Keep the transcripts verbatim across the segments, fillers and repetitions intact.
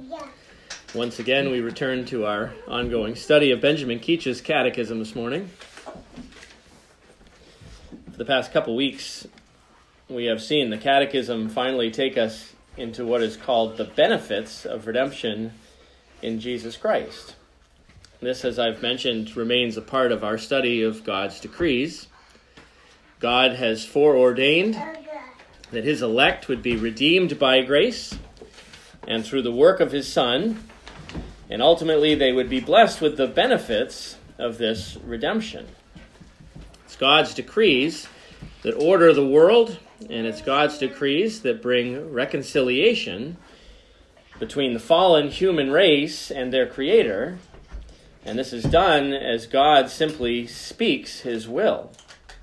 Once again, we return to our ongoing study of Benjamin Keach's Catechism this morning. For the past couple weeks, we have seen the Catechism finally take us into what is called the benefits of redemption in Jesus Christ. This, as I've mentioned, remains a part of our study of God's decrees. God has foreordained that his elect would be redeemed by grace and through the work of his Son, and ultimately they would be blessed with the benefits of this redemption. It's God's decrees that order the world, and it's God's decrees that bring reconciliation between the fallen human race and their Creator, and this is done as God simply speaks his will.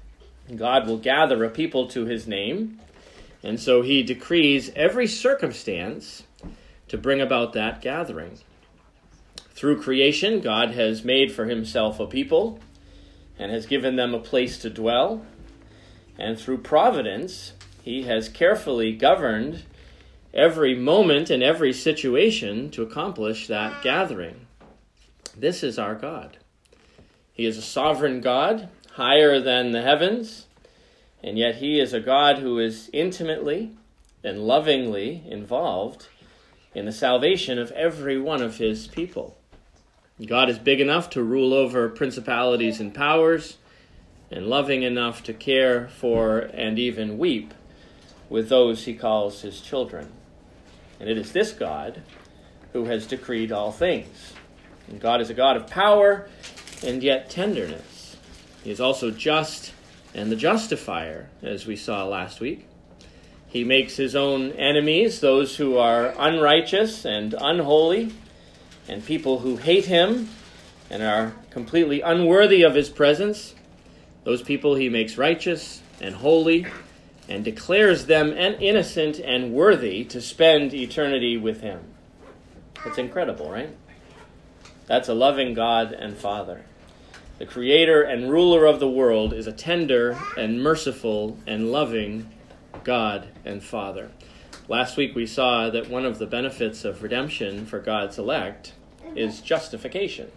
God will gather a people to his name, and so he decrees every circumstance to bring about that gathering. Through creation, God has made for himself a people and has given them a place to dwell. And through providence, he has carefully governed every moment and every situation to accomplish that gathering. This is our God. He is a sovereign God, higher than the heavens, and yet he is a God who is intimately and lovingly involved in the salvation of every one of his people. God is big enough to rule over principalities and powers, and loving enough to care for and even weep with those he calls his children. And it is this God who has decreed all things. And God is a God of power and yet tenderness. He is also just and the justifier, as we saw last week. He makes his own enemies, those who are unrighteous and unholy, and people who hate him and are completely unworthy of his presence. Those people he makes righteous and holy and declares them innocent and worthy to spend eternity with him. It's incredible, right? That's a loving God and Father. The Creator and ruler of the world is a tender and merciful and loving God and Father. Last week we saw that one of the benefits of redemption for God's elect is justification.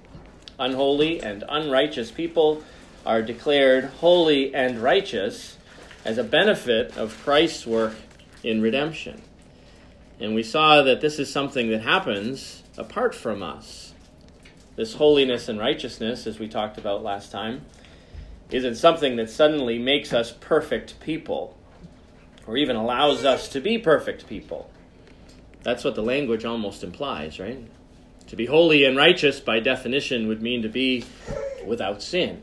Unholy and unrighteous people are declared holy and righteous as a benefit of Christ's work in redemption. And we saw that this is something that happens apart from us. This holiness and righteousness, as we talked about last time, isn't something that suddenly makes us perfect people, or even allows us to be perfect people. That's what the language almost implies, right? To be holy and righteous, by definition, would mean to be without sin.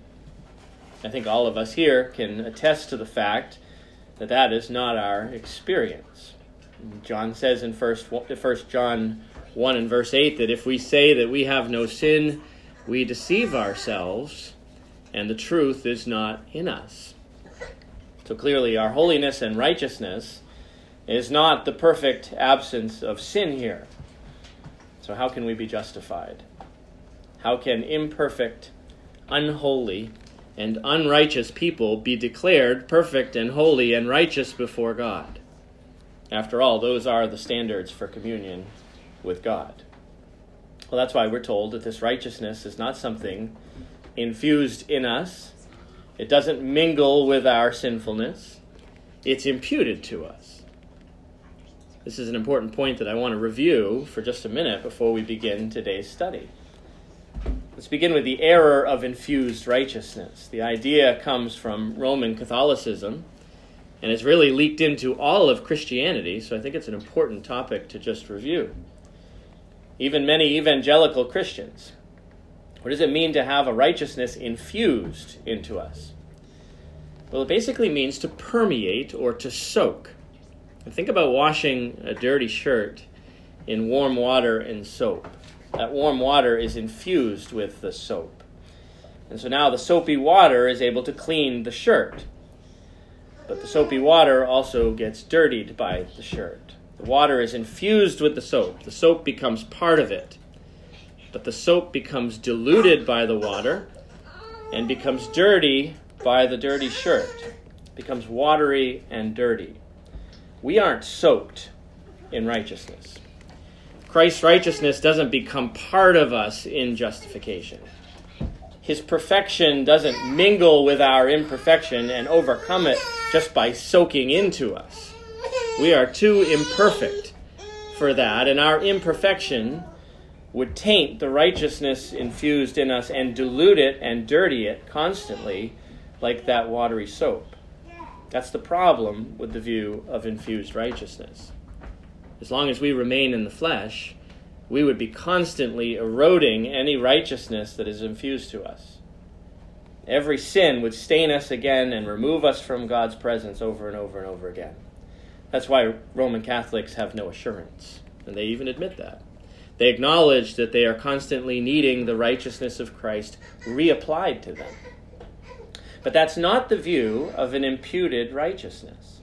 I think all of us here can attest to the fact that that is not our experience. John says in First John one and verse eight that if we say that we have no sin, we deceive ourselves, and the truth is not in us. So clearly our holiness and righteousness is not the perfect absence of sin here. So how can we be justified? How can imperfect, unholy, and unrighteous people be declared perfect and holy and righteous before God? After all, those are the standards for communion with God. Well, that's why we're told that this righteousness is not something infused in us. It doesn't mingle with our sinfulness. It's imputed to us. This is an important point that I want to review for just a minute before we begin today's study. Let's begin with the error of infused righteousness. The idea comes from Roman Catholicism, and it's really leaked into all of Christianity, so I think it's an important topic to just review. Even many evangelical Christians, what does it mean to have a righteousness infused into us? Well, it basically means to permeate or to soak. And think about washing a dirty shirt in warm water and soap. That warm water is infused with the soap. And so now the soapy water is able to clean the shirt. But the soapy water also gets dirtied by the shirt. The water is infused with the soap. The soap becomes part of it. But the soap becomes diluted by the water and becomes dirty by the dirty shirt. It becomes watery and dirty. We aren't soaked in righteousness. Christ's righteousness doesn't become part of us in justification. His perfection doesn't mingle with our imperfection and overcome it just by soaking into us. We are too imperfect for that, and our imperfection would taint the righteousness infused in us and dilute it and dirty it constantly like that watery soap. That's the problem with the view of infused righteousness. As long as we remain in the flesh, we would be constantly eroding any righteousness that is infused to us. Every sin would stain us again and remove us from God's presence over and over and over again. That's why Roman Catholics have no assurance, and they even admit that. They acknowledge that they are constantly needing the righteousness of Christ reapplied to them. But that's not the view of an imputed righteousness.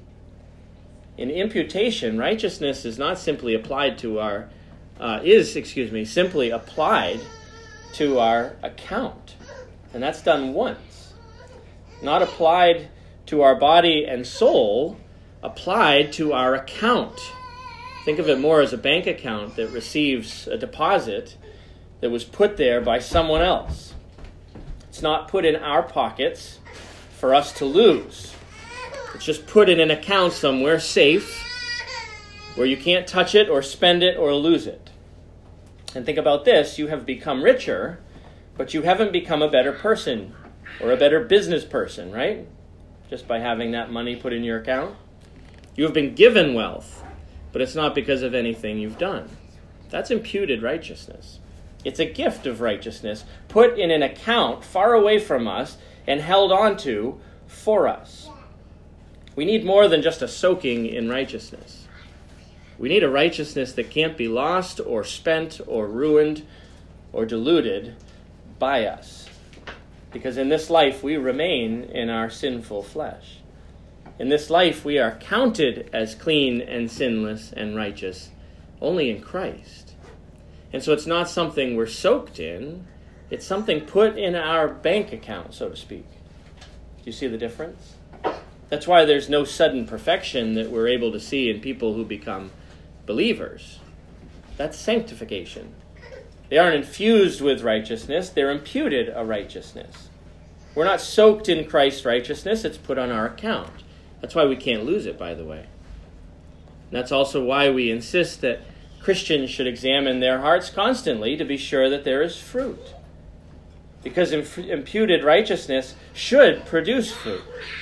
In imputation, righteousness is not simply applied to our, uh, is, excuse me, simply applied to our account. And that's done once. Not applied to our body and soul, applied to our account. Think of it more as a bank account that receives a deposit that was put there by someone else. It's not put in our pockets for us to lose. It's just put in an account somewhere safe where you can't touch it or spend it or lose it. And think about this, you have become richer, but you haven't become a better person or a better business person, right? Just by having that money put in your account. You have been given wealth, but it's not because of anything you've done. That's imputed righteousness. It's a gift of righteousness put in an account far away from us and held onto for us. We need more than just a soaking in righteousness. We need a righteousness that can't be lost or spent or ruined or diluted by us. Because in this life we remain in our sinful flesh. In this life we are counted as clean and sinless and righteous only in Christ. And so it's not something we're soaked in, it's something put in our bank account, so to speak. Do you see the difference? That's why there's no sudden perfection that we're able to see in people who become believers. That's sanctification. They aren't infused with righteousness, they're imputed a righteousness. We're not soaked in Christ's righteousness, it's put on our account. That's why we can't lose it, by the way. And that's also why we insist that Christians should examine their hearts constantly to be sure that there is fruit. Because imputed righteousness should produce fruit.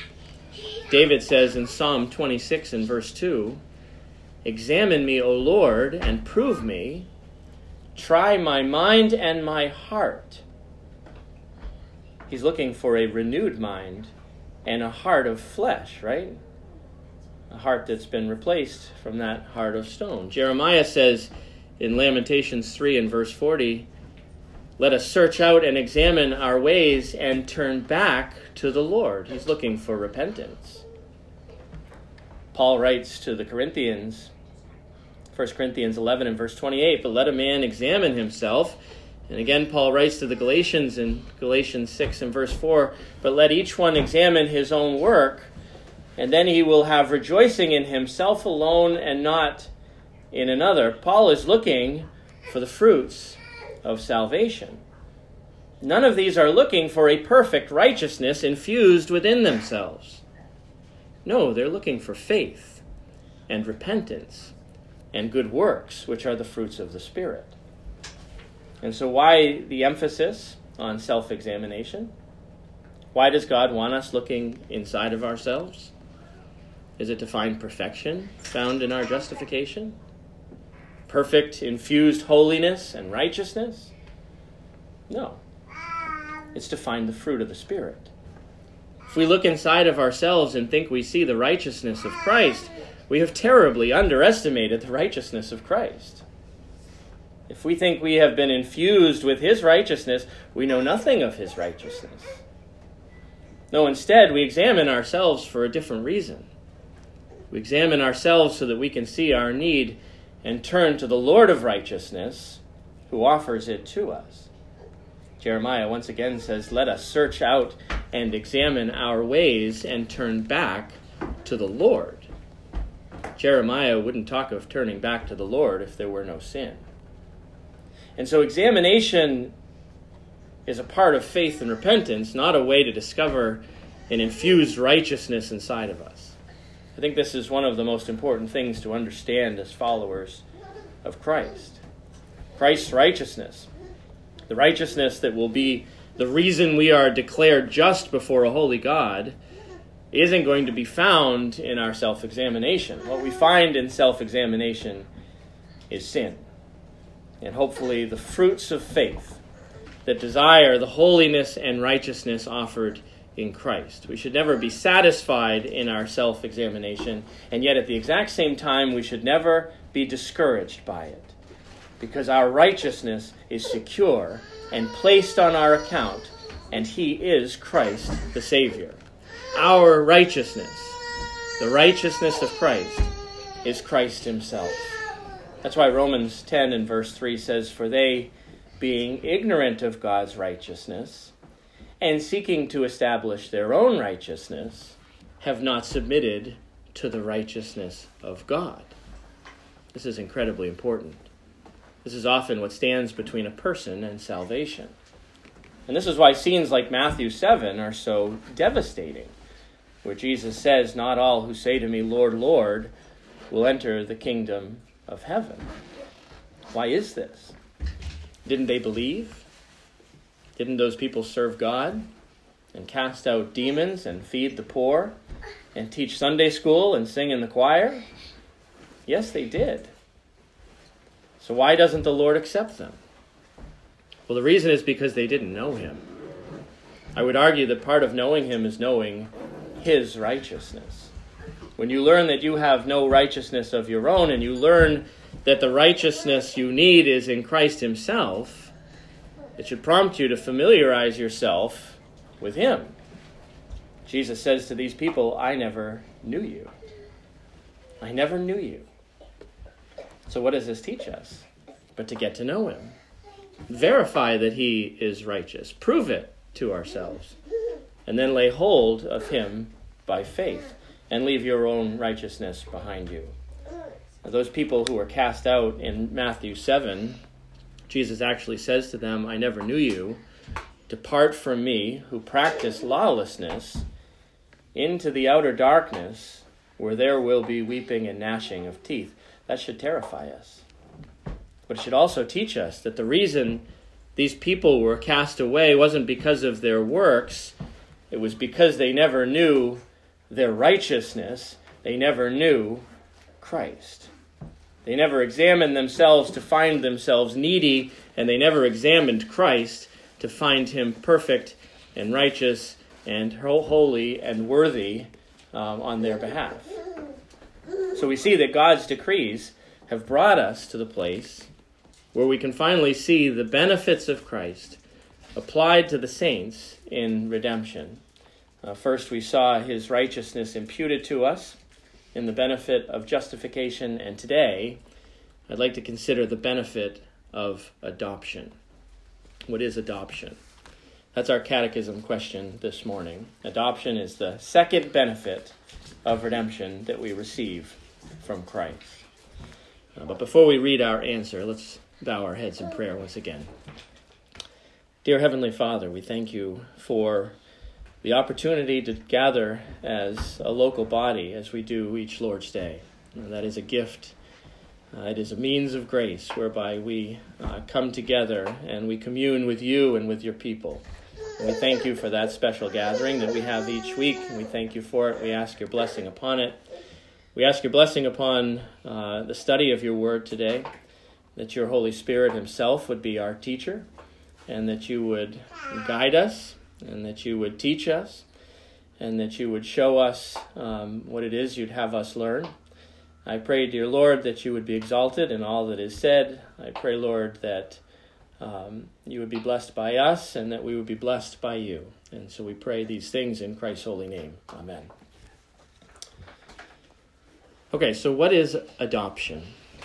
David says in Psalm twenty-six and verse two, "Examine me, O Lord, and prove me. Try my mind and my heart." He's looking for a renewed mind and a heart of flesh, right? A heart that's been replaced from that heart of stone. Jeremiah says in Lamentations three and verse forty, "Let us search out and examine our ways and turn back to the Lord." He's looking for repentance. Paul writes to the Corinthians, First Corinthians eleven and verse twenty-eight, "But let a man examine himself." And again, Paul writes to the Galatians in Galatians six and verse four, "But let each one examine his own work, and then he will have rejoicing in himself alone and not in another." Paul is looking for the fruits of salvation. None of these are looking for a perfect righteousness infused within themselves. No, they're looking for faith and repentance and good works, which are the fruits of the Spirit. And so why the emphasis on self-examination? Why does God want us looking inside of ourselves? Is it to find perfection found in our justification? Perfect, infused holiness and righteousness? No. It's to find the fruit of the Spirit. If we look inside of ourselves and think we see the righteousness of Christ, we have terribly underestimated the righteousness of Christ. If we think we have been infused with his righteousness, we know nothing of his righteousness. No, instead, we examine ourselves for a different reason. We examine ourselves so that we can see our need and turn to the Lord of righteousness, who offers it to us. Jeremiah once again says, "Let us search out and examine our ways and turn back to the Lord." Jeremiah wouldn't talk of turning back to the Lord if there were no sin. And so examination is a part of faith and repentance, not a way to discover an infused righteousness inside of us. I think this is one of the most important things to understand as followers of Christ. Christ's righteousness, the righteousness that will be the reason we are declared just before a holy God, isn't going to be found in our self-examination. What we find in self-examination is sin. And hopefully the fruits of faith that desire the holiness and righteousness offered in Christ. We should never be satisfied in our self-examination, and yet at the exact same time we should never be discouraged by it, because our righteousness is secure and placed on our account, and he is Christ the Savior. Our righteousness, the righteousness of Christ, is Christ himself. That's why Romans ten and verse three says, "For they, being ignorant of God's righteousness, and seeking to establish their own righteousness, have not submitted to the righteousness of God." This is incredibly important. This is often what stands between a person and salvation. And this is why scenes like Matthew seven are so devastating, where Jesus says, "Not all who say to me, 'Lord, Lord,' will enter the kingdom of heaven." Why is this? Didn't they believe? Didn't those people serve God and cast out demons and feed the poor and teach Sunday school and sing in the choir? Yes, they did. So why doesn't the Lord accept them? Well, the reason is because they didn't know him. I would argue that part of knowing him is knowing his righteousness. When you learn that you have no righteousness of your own, and you learn that the righteousness you need is in Christ himself, it should prompt you to familiarize yourself with him. Jesus says to these people, "I never knew you. I never knew you." So what does this teach us? But to get to know him. Verify that he is righteous. Prove it to ourselves. And then lay hold of him by faith. And leave your own righteousness behind you. Now, those people who were cast out in Matthew seven, Jesus actually says to them, "I never knew you. Depart from me, who practice lawlessness, into the outer darkness, where there will be weeping and gnashing of teeth." That should terrify us. But it should also teach us that the reason these people were cast away wasn't because of their works. It was because they never knew their righteousness. They never knew Christ. They never examined themselves to find themselves needy, and they never examined Christ to find him perfect and righteous and holy and worthy um, on their behalf. So we see that God's decrees have brought us to the place where we can finally see the benefits of Christ applied to the saints in redemption. Uh, first, we saw his righteousness imputed to us in the benefit of justification, and today I'd like to consider the benefit of adoption. What is adoption? That's our catechism question this morning. Adoption is the second benefit of redemption that we receive from Christ. Uh, but before we read our answer, let's bow our heads in prayer once again. Dear Heavenly Father, we thank you for the opportunity to gather as a local body as we do each Lord's Day. And that is a gift. Uh, it is a means of grace whereby we uh, come together and we commune with you and with your people. And we thank you for that special gathering that we have each week, and we thank you for it. We ask your blessing upon it. We ask your blessing upon uh, the study of your word today, that your Holy Spirit himself would be our teacher, and that you would guide us, and that you would teach us, and that you would show us um, what it is you'd have us learn. I pray, dear Lord, that you would be exalted in all that is said. I pray, Lord, that um, you would be blessed by us, and that we would be blessed by you. And so we pray these things in Christ's holy name. Amen. Okay, so what is adoption?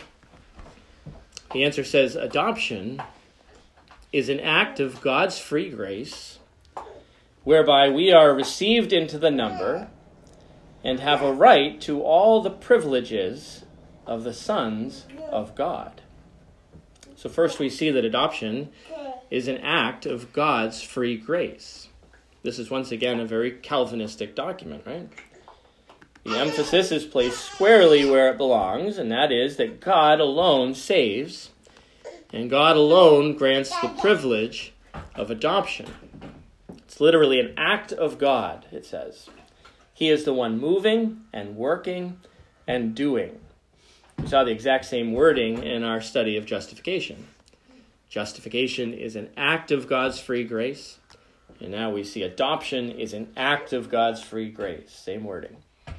The answer says adoption is an act of God's free grace whereby we are received into the number and have a right to all the privileges of the sons of God. So first we see that adoption is an act of God's free grace. This is once again a very Calvinistic document, right? The emphasis is placed squarely where it belongs, and that is that God alone saves, and God alone grants the privilege of adoption. It's literally an act of God, it says. He is the one moving and working and doing. We saw the exact same wording in our study of justification. Justification is an act of God's free grace, and now we see adoption is an act of God's free grace. Same wording.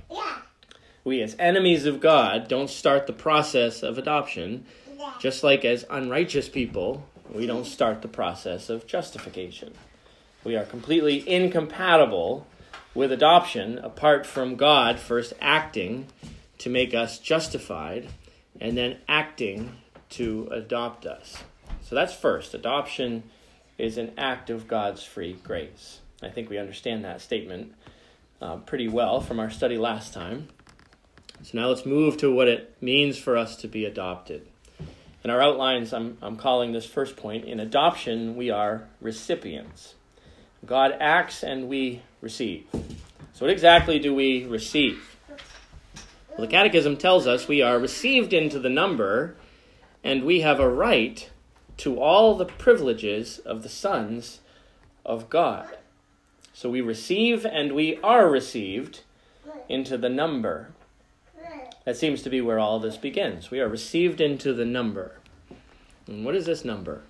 We as enemies of God don't start the process of adoption, just like as unrighteous people, we don't start the process of justification. We are completely incompatible with adoption apart from God first acting to make us justified and then acting to adopt us. So that's first. Adoption is an act of God's free grace. I think we understand that statement uh, pretty well from our study last time. So now let's move to what it means for us to be adopted. In our outlines, I'm, I'm calling this first point, in adoption, we are recipients. God acts and we receive. So what exactly do we receive? Well, the Catechism tells us we are received into the number, and we have a right to all the privileges of the sons of God. So we receive and we are received into the number. That seems to be where all this begins. We are received into the number. And what is this number?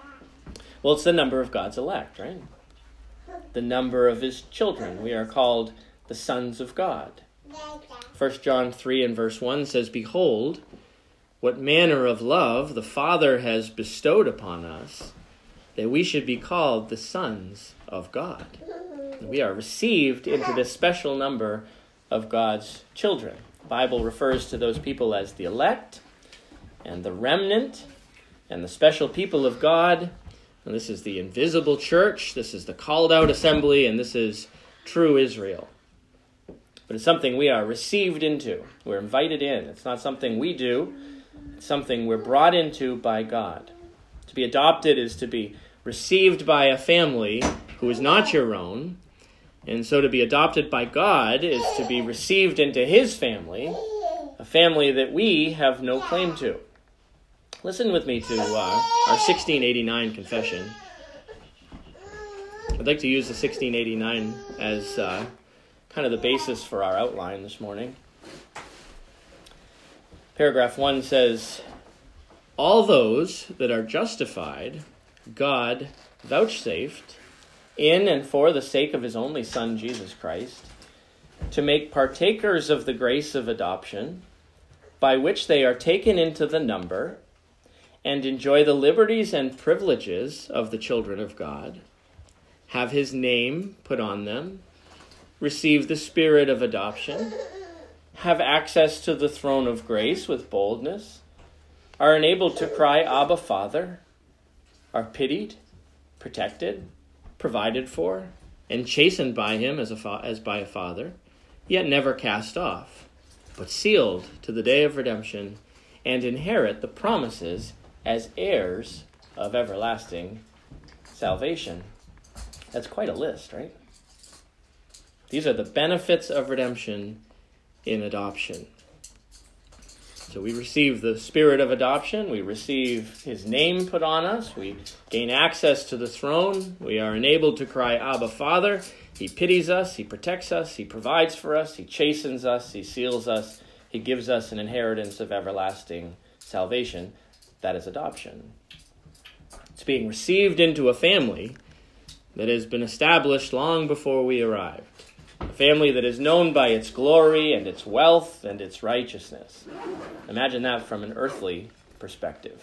Well, it's the number of God's elect, right? The number of his children. We are called the sons of God. First John three and verse one says, "Behold, what manner of love the Father has bestowed upon us, that we should be called the sons of God." And we are received into this special number of God's children. The Bible refers to those people as the elect and the remnant and the special people of God. And this is the invisible church, this is the called out assembly, and this is true Israel. But it's something we are received into. We're invited in. It's not something we do. It's something we're brought into by God. To be adopted is to be received by a family who is not your own. And so to be adopted by God is to be received into his family, a family that we have no claim to. Listen with me to uh, our sixteen eighty-nine confession. I'd like to use the sixteen eighty-nine as uh, kind of the basis for our outline this morning. Paragraph one says, "All those that are justified, God vouchsafed, in and for the sake of his only Son, Jesus Christ, to make partakers of the grace of adoption, by which they are taken into the number, and enjoy the liberties and privileges of the children of God, have his name put on them, receive the spirit of adoption, have access to the throne of grace with boldness, are enabled to cry, Abba, Father, are pitied, protected, provided for, and chastened by him as, a fa- as by a father, yet never cast off, but sealed to the day of redemption, and inherit the promises as heirs of everlasting salvation." That's quite a list, right? These are the benefits of redemption in adoption. So we receive the spirit of adoption, we receive his name put on us, we gain access to the throne, we are enabled to cry, Abba, Father. He pities us, he protects us, he provides for us, he chastens us, he seals us, he gives us an inheritance of everlasting salvation. That is adoption. It's being received into a family that has been established long before we arrived. A family that is known by its glory and its wealth and its righteousness. Imagine that from an earthly perspective.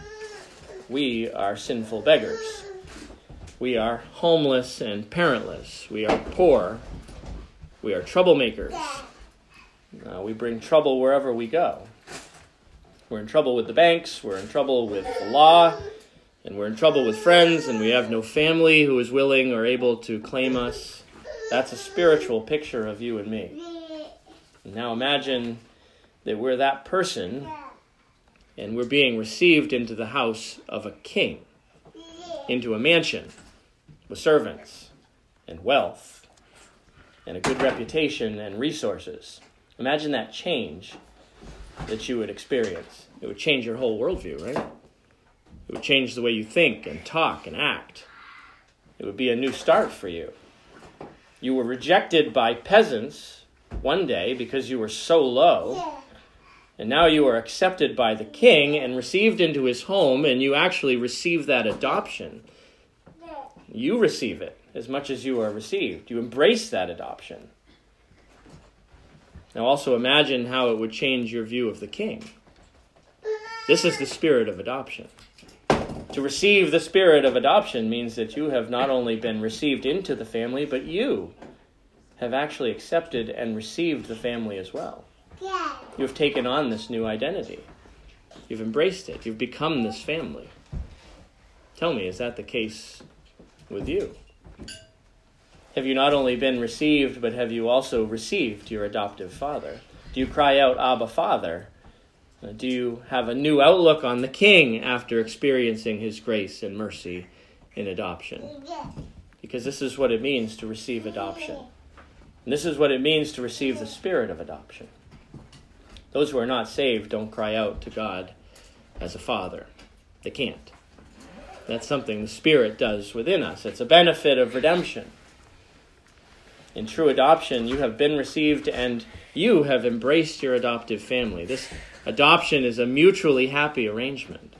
We are sinful beggars. We are homeless and parentless. We are poor. We are troublemakers. Uh, we bring trouble wherever we go. We're in trouble with the banks, we're in trouble with the law, and we're in trouble with friends, and we have no family who is willing or able to claim us. That's a spiritual picture of you and me. And now imagine that we're that person And we're being received into the house of a king, into a mansion with servants and wealth and a good reputation and resources. Imagine that change that you would experience. It would change your whole worldview, right? It would change the way you think and talk and act. It would be a new start for you. You were rejected by peasants one day because you were so low, and now you are accepted by the king and received into his home, and you actually receive that adoption. You receive it as much as you are received. You embrace that adoption. Now also imagine how it would change your view of the king. This is the spirit of adoption. To receive the spirit of adoption means that you have not only been received into the family, but you have actually accepted and received the family as well. You have taken on this new identity. You've embraced it. You've become this family. Tell me, is that the case with you? Have you not only been received, but have you also received your adoptive father? Do you cry out, Abba, Father? Do you have a new outlook on the king after experiencing his grace and mercy in adoption? Because this is what it means to receive adoption. And this is what it means to receive the spirit of adoption. Those who are not saved don't cry out to God as a father. They can't. That's something the Spirit does within us. It's a benefit of redemption. In true adoption, you have been received and you have embraced your adoptive family. This adoption is a mutually happy arrangement.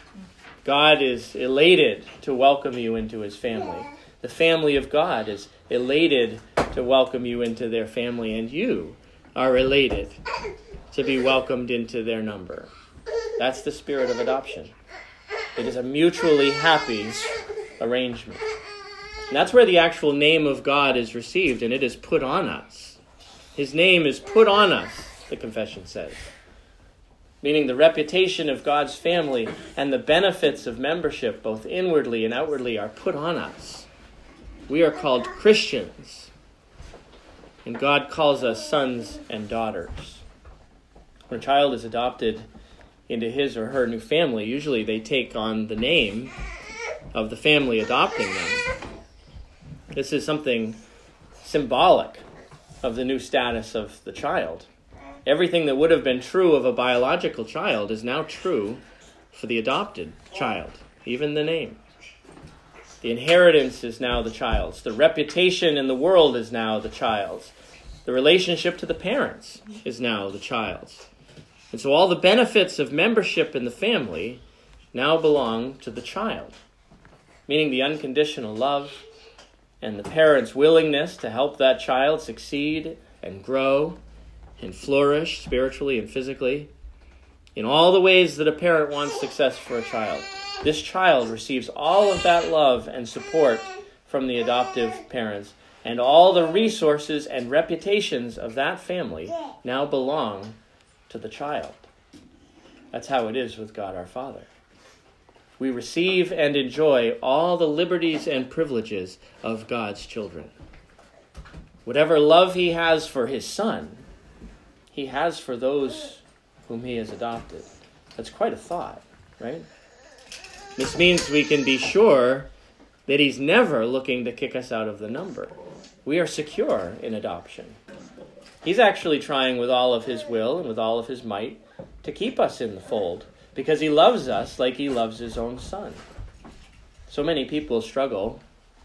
God is elated to welcome you into his family. The family of God is elated to welcome you into their family, and you are elated to be welcomed into their number. That's the spirit of adoption. It is a mutually happy arrangement. And that's where the actual name of God is received, and it is put on us. His name is put on us, the confession says. Meaning the reputation of God's family and the benefits of membership, both inwardly and outwardly, are put on us. We are called Christians, and God calls us sons and daughters. When a child is adopted into his or her new family, usually they take on the name of the family adopting them. This is something symbolic of the new status of the child. Everything that would have been true of a biological child is now true for the adopted child, even the name. The inheritance is now the child's. The reputation in the world is now the child's. The relationship to the parents is now the child's. And so all the benefits of membership in the family now belong to the child, meaning the unconditional love and the parents' willingness to help that child succeed and grow and flourish spiritually and physically in all the ways that a parent wants success for a child. This child receives all of that love and support from the adoptive parents, and all the resources and reputations of that family now belong to the child. That's how it is with God our Father. We receive and enjoy all the liberties and privileges of God's children. Whatever love he has for his son, he has for those whom he has adopted. That's quite a thought, right? This means we can be sure that he's never looking to kick us out of the number. We are secure in adoption. He's actually trying with all of his will and with all of his might to keep us in the fold, because he loves us like he loves his own son. So many people struggle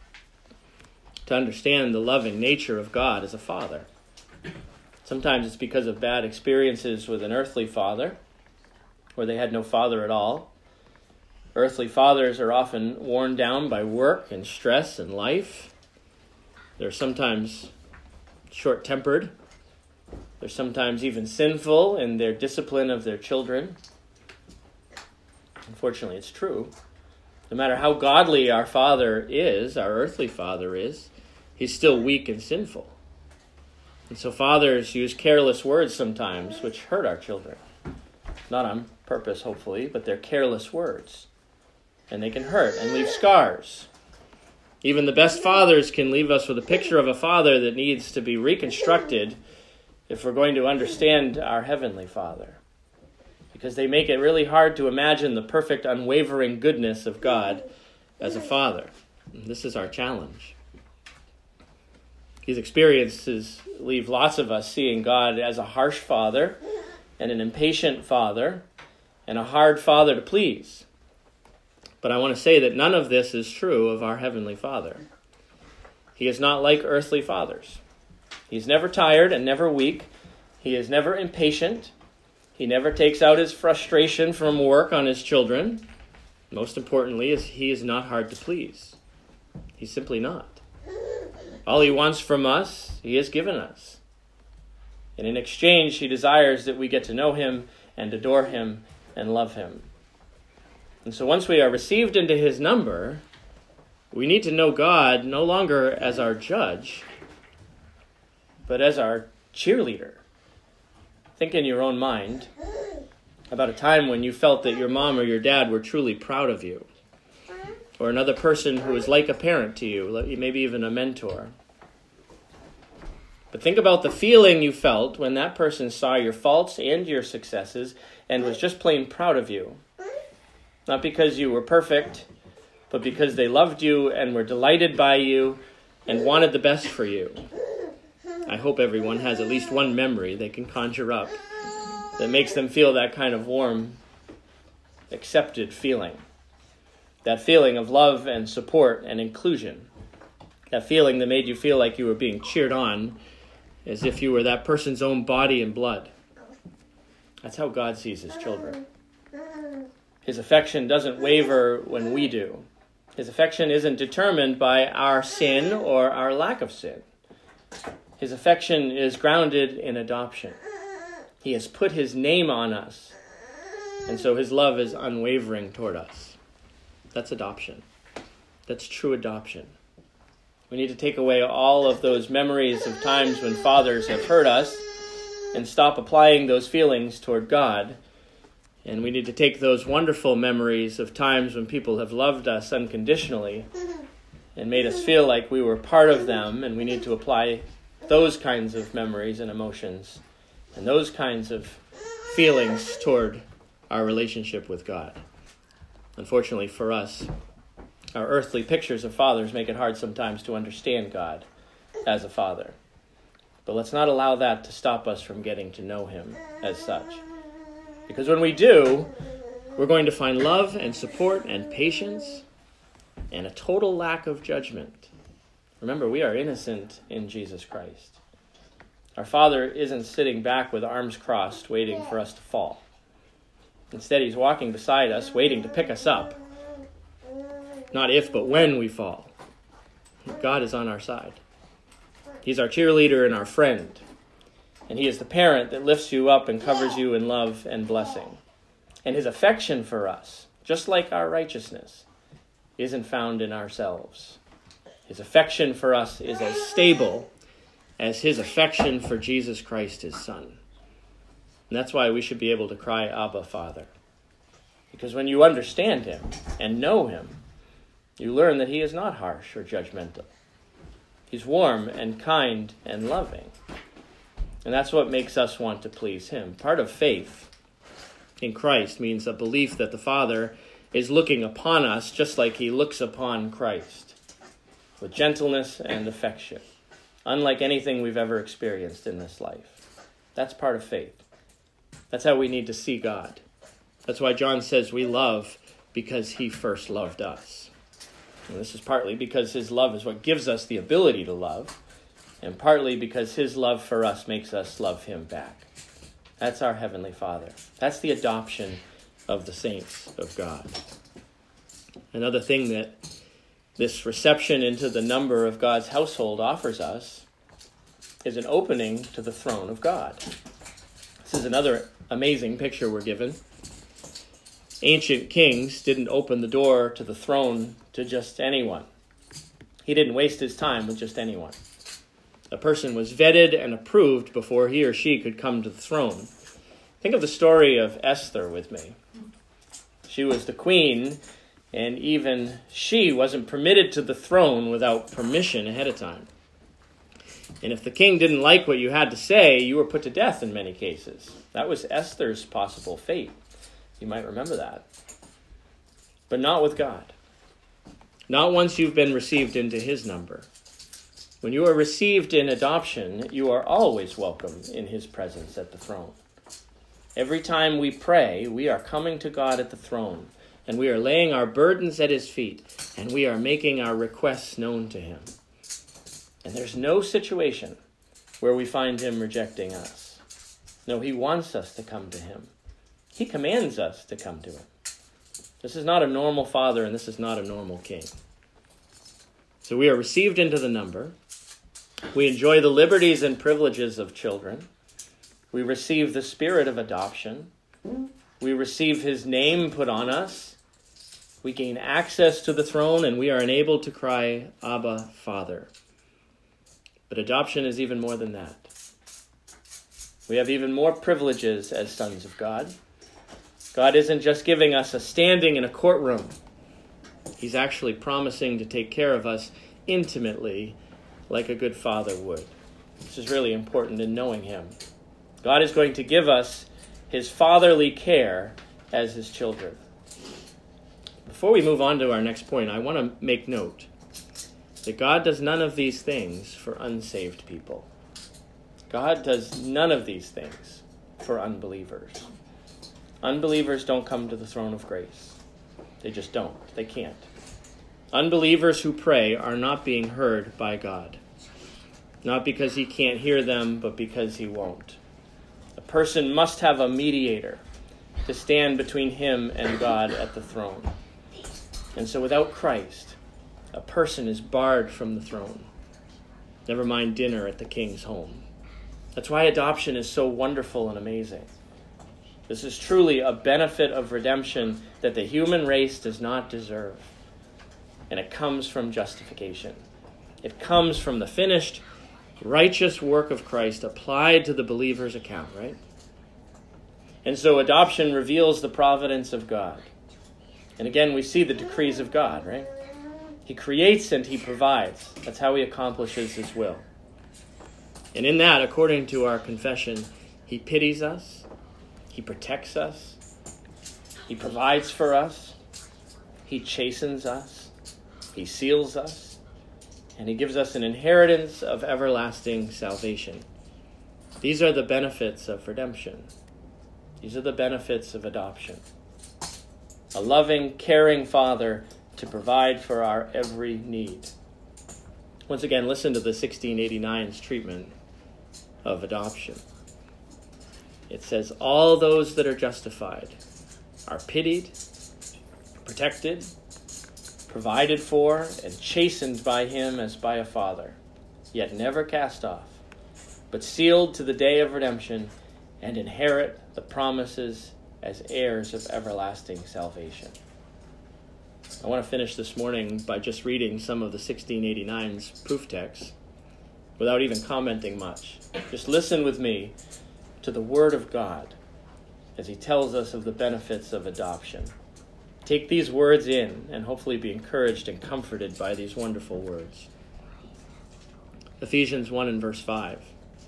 to understand the loving nature of God as a father. Sometimes it's because of bad experiences with an earthly father, or they had no father at all. Earthly fathers are often worn down by work and stress and life. They're sometimes short-tempered. They're sometimes even sinful in their discipline of their children. Unfortunately, it's true. No matter how godly our father is, our earthly father is, he's still weak and sinful. And so fathers use careless words sometimes, which hurt our children. Not on purpose, hopefully, but they're careless words. And they can hurt and leave scars. Even the best fathers can leave us with a picture of a father that needs to be reconstructed if we're going to understand our Heavenly Father. because they make it really hard to imagine the perfect, unwavering goodness of God as a father. And this is our challenge. These experiences leave lots of us seeing God as a harsh father and an impatient father and a hard father to please. But I want to say that none of this is true of our Heavenly Father. He is not like earthly fathers. He's never tired and never weak. He is never impatient. He never takes out his frustration from work on his children. Most importantly, is he is not hard to please. He's simply not. All he wants from us, he has given us. And in exchange, he desires that we get to know him and adore him and love him. And so once we are received into his number, we need to know God no longer as our judge, but as our cheerleader. Think in your own mind about a time when you felt that your mom or your dad were truly proud of you, or another person who is like a parent to you, maybe even a mentor. But think about the feeling you felt when that person saw your faults and your successes and was just plain proud of you. Not because you were perfect, but because they loved you and were delighted by you and wanted the best for you. I hope everyone has at least one memory they can conjure up that makes them feel that kind of warm, accepted feeling. That feeling of love and support and inclusion. That feeling that made you feel like you were being cheered on as if you were that person's own body and blood. That's how God sees his children. His affection doesn't waver when we do. His affection isn't determined by our sin or our lack of sin. His affection is grounded in adoption. He has put his name on us, and so his love is unwavering toward us. That's adoption. That's true adoption. We need to take away all of those memories of times when fathers have hurt us and stop applying those feelings toward God. And we need to take those wonderful memories of times when people have loved us unconditionally and made us feel like we were part of them, and we need to apply those kinds of memories and emotions and those kinds of feelings toward our relationship with God. Unfortunately for us, our earthly pictures of fathers make it hard sometimes to understand God as a father. But let's not allow that to stop us from getting to know him as such. Because when we do, we're going to find love and support and patience and a total lack of judgment. Remember, we are innocent in Jesus Christ. Our Father isn't sitting back with arms crossed, waiting for us to fall. Instead, he's walking beside us, waiting to pick us up. Not if, but when we fall. God is on our side. He's our cheerleader and our friend. And he is the parent that lifts you up and covers you in love and blessing. And his affection for us, just like our righteousness, isn't found in ourselves. His affection for us is as stable as his affection for Jesus Christ, his Son. And that's why we should be able to cry, Abba, Father. Because when you understand him and know him, you learn that he is not harsh or judgmental. He's warm and kind and loving. And that's what makes us want to please him. Part of faith in Christ means a belief that the Father is looking upon us just like he looks upon Christ, with gentleness and affection, unlike anything we've ever experienced in this life. That's part of faith. That's how we need to see God. That's why John says we love because he first loved us. And this is partly because his love is what gives us the ability to love, and partly because his love for us makes us love him back. That's our Heavenly Father. That's the adoption of the saints of God. Another thing that this reception into the number of God's household offers us is an opening to the throne of God. This is another amazing picture we're given. Ancient kings didn't open the door to the throne to just anyone. He didn't waste his time with just anyone. A person was vetted and approved before he or she could come to the throne. Think of the story of Esther with me. She was the queen, and even she wasn't permitted to the throne without permission ahead of time. And if the king didn't like what you had to say, you were put to death in many cases. That was Esther's possible fate. You might remember that. But not with God. Not once you've been received into his number. When you are received in adoption, you are always welcome in his presence at the throne. Every time we pray, we are coming to God at the throne, and we are laying our burdens at his feet, and we are making our requests known to him. And there's no situation where we find him rejecting us. No, he wants us to come to him. He commands us to come to him. This is not a normal father, and this is not a normal king. So we are received into the number. We enjoy the liberties and privileges of children. We receive the spirit of adoption. We receive his name put on us. We gain access to the throne, and we are enabled to cry, Abba, Father. But adoption is even more than that. We have even more privileges as sons of God. God isn't just giving us a standing in a courtroom. He's actually promising to take care of us intimately like a good father would. This is really important in knowing him. God is going to give us his fatherly care as his children. Before we move on to our next point, I want to make note that God does none of these things for unsaved people. God does none of these things for unbelievers. Unbelievers don't come to the throne of grace. They just don't. They can't. Unbelievers who pray are not being heard by God. Not because he can't hear them, but because he won't. A person must have a mediator to stand between him and God at the throne. And so without Christ, a person is barred from the throne. Never mind dinner at the king's home. That's why adoption is so wonderful and amazing. This is truly a benefit of redemption that the human race does not deserve. And it comes from justification. It comes from the finished, righteous work of Christ applied to the believer's account, right? And so adoption reveals the providence of God. And again, we see the decrees of God, right? He creates and he provides. That's how he accomplishes his will. And in that, according to our confession, he pities us. He protects us. He provides for us. He chastens us. He seals us. And he gives us an inheritance of everlasting salvation. These are the benefits of redemption. These are the benefits of adoption. A loving, caring Father to provide for our every need. Once again, listen to the sixteen eighty-nine's treatment of adoption. It says, all those that are justified are pitied, protected, provided for, and chastened by him as by a father, yet never cast off, but sealed to the day of redemption and inherit the promises as heirs of everlasting salvation. I want to finish this morning by just reading some of the sixteen eighty-nine's proof texts without even commenting much. Just listen with me to the Word of God as he tells us of the benefits of adoption. Take these words in and hopefully be encouraged and comforted by these wonderful words. Ephesians one and verse five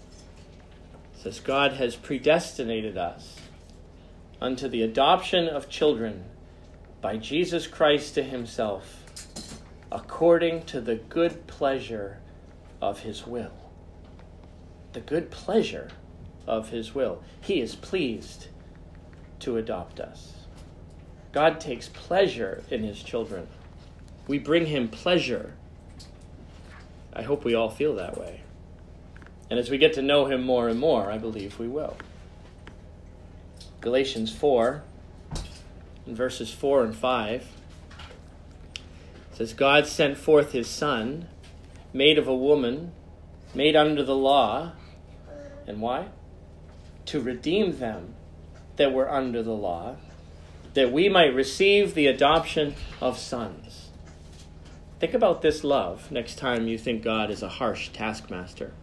says, God has predestinated us unto the adoption of children by Jesus Christ to himself, according to the good pleasure of his will. The good pleasure of his will. He is pleased to adopt us. God takes pleasure in his children. We bring him pleasure. I hope we all feel that way. And as we get to know him more and more, I believe we will. Galatians four, in verses four and five, says, God sent forth his Son, made of a woman, made under the law. And why? To redeem them that were under the law, that we might receive the adoption of sons. Think about this love next time you think God is a harsh taskmaster.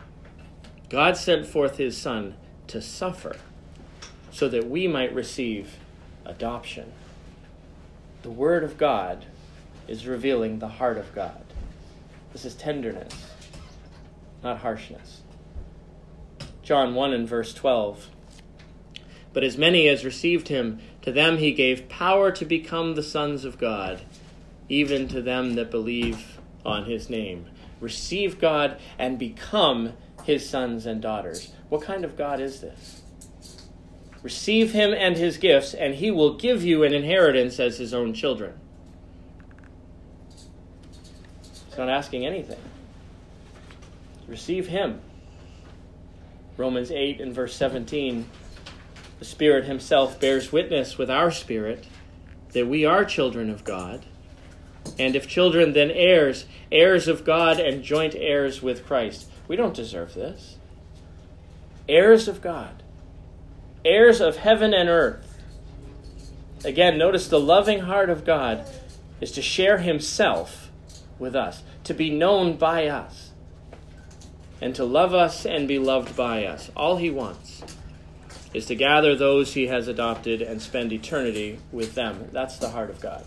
God sent forth his Son to suffer so that we might receive adoption. The Word of God is revealing the heart of God. This is tenderness, not harshness. John one and verse twelve. But as many as received him, To them he gave power to become the sons of God, even to them that believe on his name. Receive God and become his sons and daughters. What kind of God is this? Receive him and his gifts, and he will give you an inheritance as his own children. He's not asking anything. Receive him. Romans eight and verse seventeen, the Spirit himself bears witness with our spirit that we are children of God. And if children, then heirs, heirs of God and joint heirs with Christ. We don't deserve this. Heirs of God. Heirs of heaven and earth. Again, notice the loving heart of God is to share himself with us, to be known by us, and to love us and be loved by us. All he wants is to gather those he has adopted and spend eternity with them. That's the heart of God.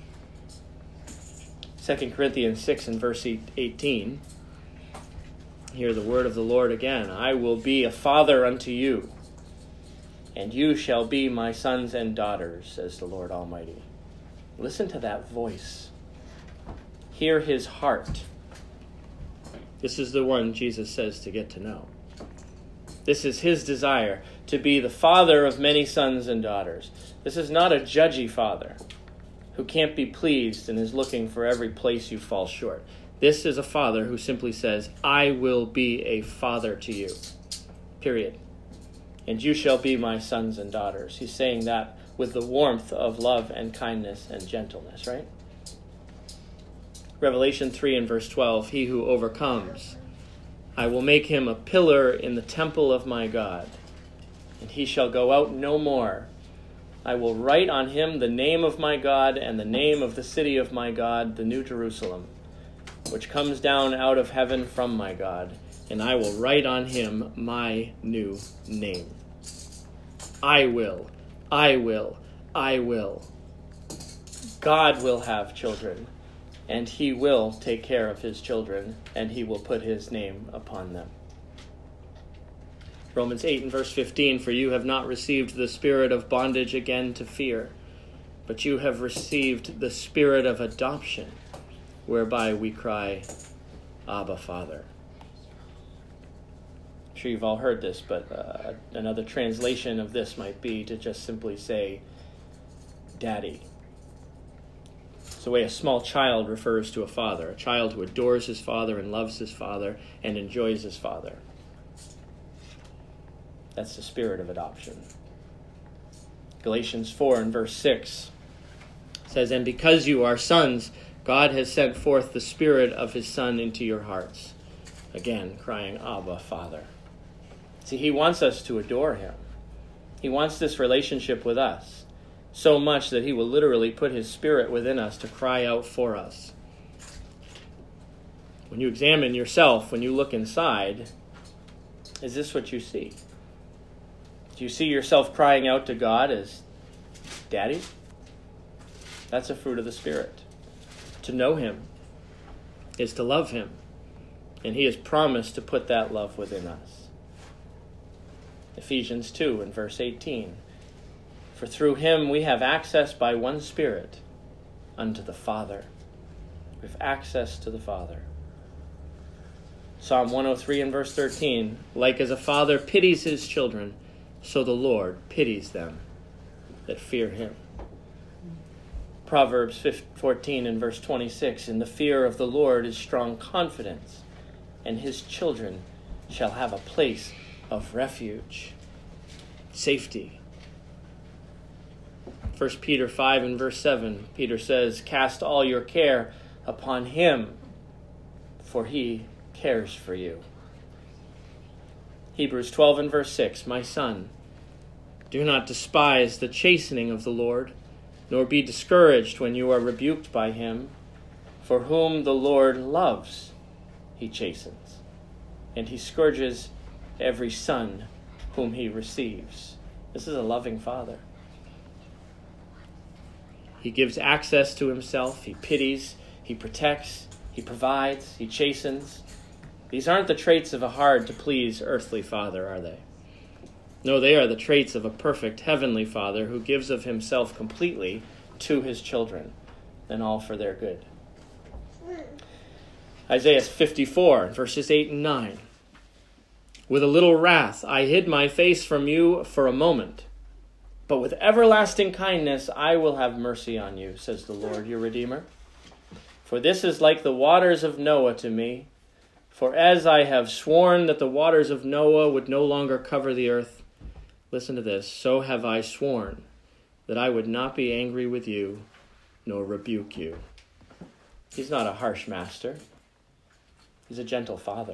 Second Corinthians six and verse eighteen. Hear the word of the Lord again. I will be a father unto you, and you shall be my sons and daughters, says the Lord Almighty. Listen to that voice. Hear his heart. This is the one Jesus says to get to know. This is his desire, to be the father of many sons and daughters. This is not a judgy father who can't be pleased and is looking for every place you fall short. This is a father who simply says, I will be a father to you. Period. And you shall be my sons and daughters. He's saying that with the warmth of love and kindness and gentleness, right? Revelation three and verse twelve, he who overcomes, I will make him a pillar in the temple of my God, and he shall go out no more. I will write on him the name of my God and the name of the city of my God, the New Jerusalem, which comes down out of heaven from my God, and I will write on him my new name. I will, I will, I will. God will have children, and he will take care of his children, and he will put his name upon them. Romans eight and verse fifteen, for you have not received the spirit of bondage again to fear, but you have received the spirit of adoption, whereby we cry, Abba, Father. I'm sure you've all heard this, but uh, another translation of this might be to just simply say, Daddy. It's the way a small child refers to a father, a child who adores his father and loves his father and enjoys his father. That's the spirit of adoption. Galatians four and verse six says, and because you are sons, God has sent forth the Spirit of his Son into your hearts. Again, crying, Abba, Father. See, he wants us to adore him. He wants this relationship with us so much that he will literally put his Spirit within us to cry out for us. When you examine yourself, when you look inside, is this what you see? Do you see yourself crying out to God as Daddy? That's a fruit of the Spirit. To know him is to love him, and he has promised to put that love within us. Ephesians two and verse eighteen, for through him we have access by one Spirit unto the Father. We have access to the Father. Psalm one oh three and verse thirteen, like as a father pities his children, so the Lord pities them that fear him. Proverbs fourteen and verse twenty-six, in the fear of the Lord is strong confidence, and his children shall have a place of refuge, safety. First Peter five and verse seven, Peter says, cast all your care upon him, for he cares for you. Hebrews twelve and verse six, my son, do not despise the chastening of the Lord, nor be discouraged when you are rebuked by him, for whom the Lord loves, he chastens, and he scourges every son whom he receives. This is a loving father. He gives access to himself, he pities, he protects, he provides, he chastens. These aren't the traits of a hard-to-please earthly father, are they? No, they are the traits of a perfect heavenly Father who gives of himself completely to his children, and all for their good. Isaiah fifty-four, verses eight and nine. With a little wrath I hid my face from you for a moment, but with everlasting kindness I will have mercy on you, says the Lord your Redeemer. For this is like the waters of Noah to me. For as I have sworn that the waters of Noah would no longer cover the earth, listen to this, so have I sworn that I would not be angry with you, nor rebuke you. He's not a harsh master. He's a gentle father.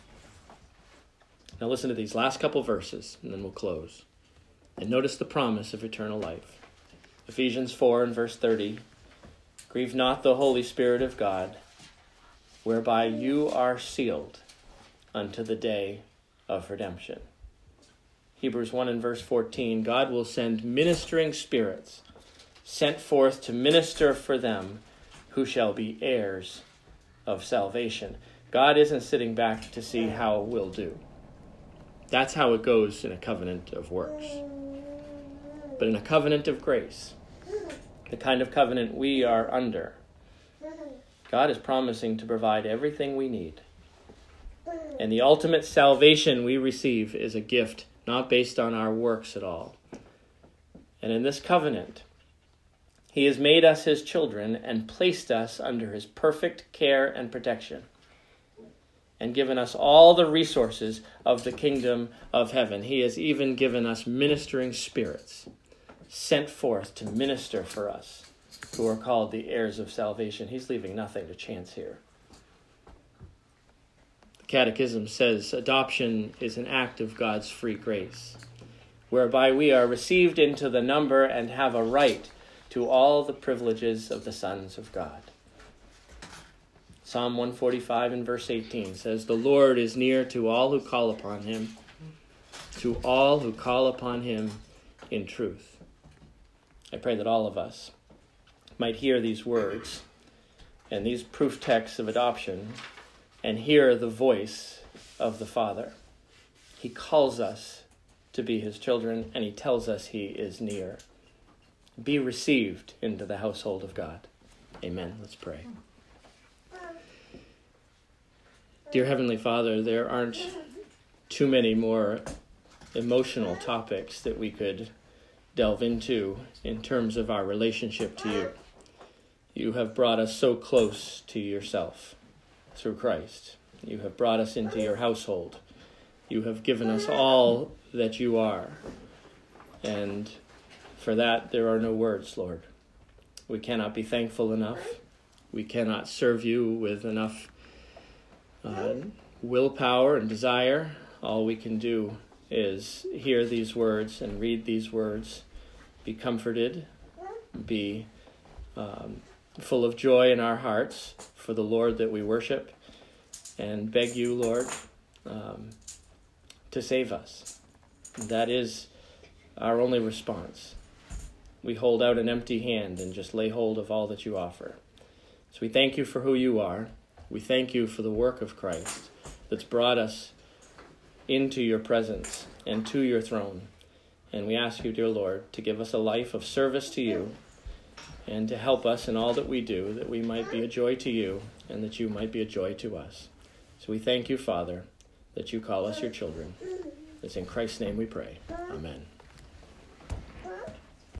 Now listen to these last couple verses, and then we'll close. And notice the promise of eternal life. Ephesians four and verse thirty. Grieve not the Holy Spirit of God, whereby you are sealed unto the day of redemption. Hebrews one and verse fourteen. God will send ministering spirits sent forth to minister for them who shall be heirs of salvation. God isn't sitting back to see how we'll do. That's how it goes in a covenant of works. But in a covenant of grace, the kind of covenant we are under, God is promising to provide everything we need. And the ultimate salvation we receive is a gift not based on our works at all. And in this covenant, he has made us his children and placed us under his perfect care and protection, and given us all the resources of the kingdom of heaven. He has even given us ministering spirits sent forth to minister for us, who are called the heirs of salvation. He's leaving nothing to chance here. The Catechism says adoption is an act of God's free grace, whereby we are received into the number and have a right to all the privileges of the sons of God. Psalm one forty-five and verse eighteen says, the Lord is near to all who call upon him, to all who call upon him in truth. I pray that all of us might hear these words and these proof texts of adoption and hear the voice of the Father. He calls us to be his children, and he tells us he is near. Be received into the household of God. Amen. Let's pray. Dear Heavenly Father, there aren't too many more emotional topics that we could delve into in terms of our relationship to you. You have brought us so close to yourself through Christ. You have brought us into your household. You have given us all that you are. And for that, there are no words, Lord. We cannot be thankful enough. We cannot serve you with enough uh, willpower and desire. All we can do is hear these words and read these words, be comforted, be um, full of joy in our hearts for the Lord that we worship, and beg you, Lord, um, to save us. That is our only response. We hold out an empty hand and just lay hold of all that you offer. So we thank you for who you are. We thank you for the work of Christ that's brought us into your presence and to your throne. And we ask you, dear Lord, to give us a life of service to you and to help us in all that we do, that we might be a joy to you and that you might be a joy to us. So we thank you, Father, that you call us your children. It's in Christ's name we pray. Amen.